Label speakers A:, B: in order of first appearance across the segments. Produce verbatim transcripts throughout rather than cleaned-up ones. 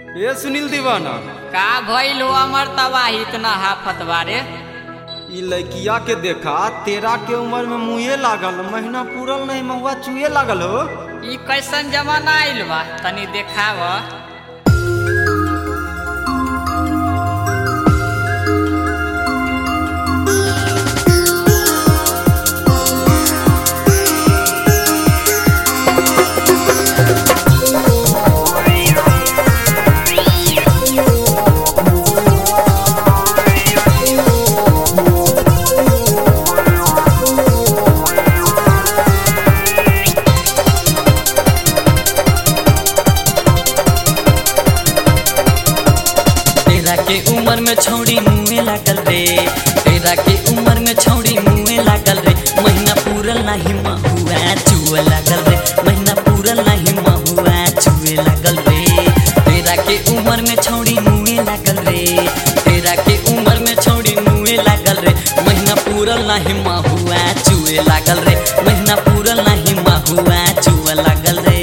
A: ए सुनील दीवाना
B: का भइल हो अमर तबाही इतना हाफत बारे।
A: ई लड़किया के देखा तेरा के उम्र में मुँहे लागल महीना पूरल नहीं महुआ चुए लागल हो।
B: ई कैसन जमाना आइल बा तनी देखाव।
C: के उम्र में छौड़ी मुँहे लागल रे, तेरा के उम्र में छौड़ी मुँहे लागल रे। महीना पूरल नहीं महुआ चुए लागल रे, महीना पूरल नहीं महुआ चुए लागल रे। तेरा के उम्र में छौड़ी मुँहे लागल रे, तेरा के उम्र में छौड़ी मुँहे लागल रे। महीना पूरल नहीं महुआ चुए लागल रे, महीना पूरल नहीं महुआ चुए लागल रे।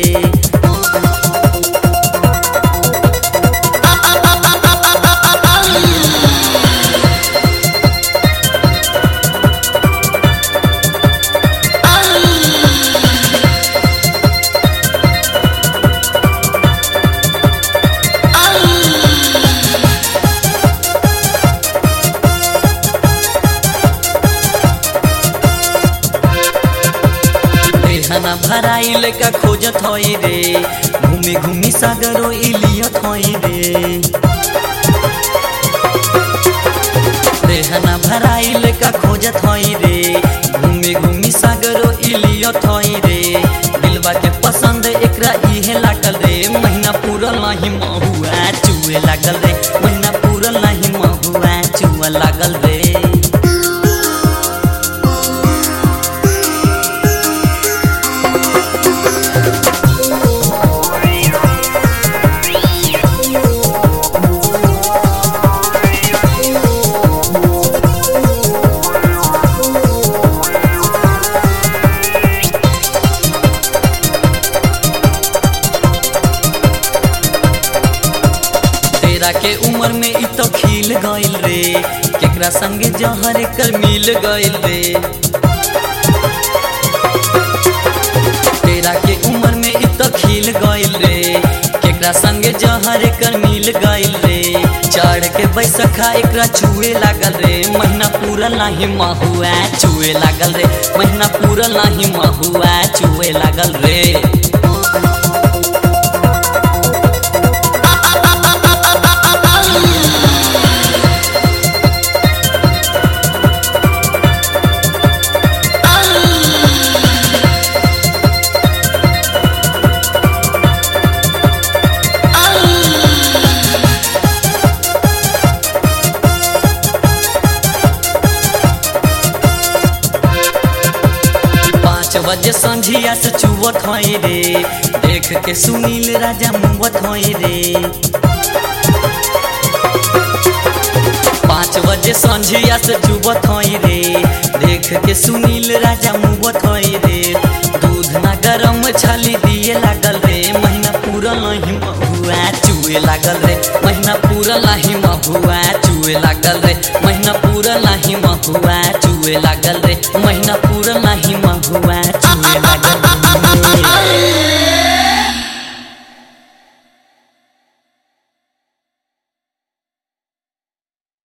C: खाना भराइल का खोजत होई रे, घूमी घूमी सागरो इलियत होई रे। रेहना भराइल का खोजत होई रे, घूमी घूमी सागरो इलियत होई रे। दिलवा के पसंद एकरा इहे लागल रे, महीना पूरल नहीं महुआ चुए लागल रे, महीना पूरल नहीं महुआ चुए लागल रे। तेरा के उम्र में इ तो खिल गइल रे, केकरा संगे जहर कर मिल गइल रे। तेरा के उम्र में इ तो खिल गइल रे, केकरा संगे जहर कर मिल गइल रे। चढ़ के बैसखा एकरा चुए लागल रे, महीना पूरल नहीं महुआ चुए लागल रे, महीना पूरल नहीं महुआ चुए लागल रे। बजे संझिया से चुवत होई रे, देख के सुनील राजा मुवत होई रे। पाँच बजे संझिया से चुवत होई रे, देख के सुनील राजा मुवत होई रे। दूध ना गरम छाली दिए लागल रे, महीना पूरल नहीं महुआ चुए लागल रे, महीना पूरल नहीं महुआ चुए लागल रे।